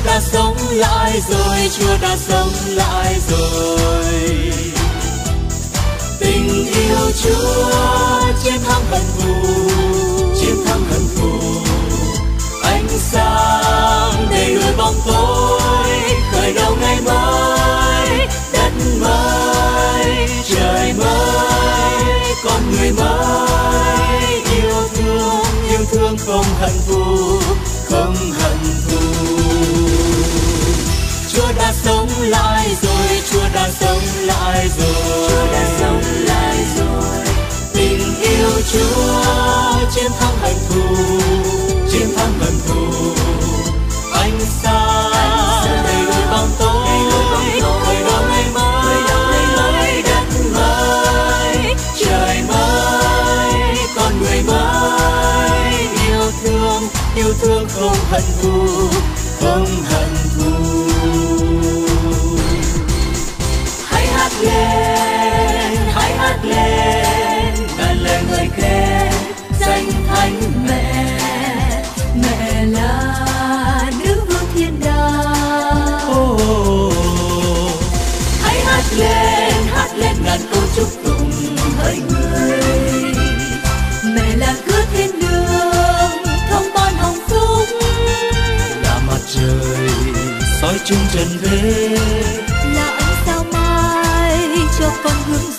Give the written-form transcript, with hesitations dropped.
đã sống lại rồi, Chúa đã sống lại rồi. Tình yêu Chúa chiến thắng hận thù, chiến thắng hận thù. Ánh sáng đầy đuổi bóng tối, khởi đầu ngày mới, đất mới, trời mới, con người mới. Yêu thương không hận thù, không hận thù. Chúa đã sống lại rồi, Chúa đã sống lại rồi, Chúa đã sống lại rồi. Tình yêu Chúa chiến thắng hận thù, chiến thắng hận thù. Ánh sáng đầy đuổi bóng tối, khởi đầu ngày mới, đất mới, trời mới, con người mới. Yêu thương không hận thù, không hận thù. Hãy hát lên, ngàn lời ngợi khen danh thánh mẹ. Mẹ là nữ vương thiên đàng. Hãy hát lên ngàn câu chúc tụng hỡi người. Mẹ là cửa thiên đường, thông ban hồng phúc. Là mặt trời soi chung trần thế, là ánh sao mai cho con hướng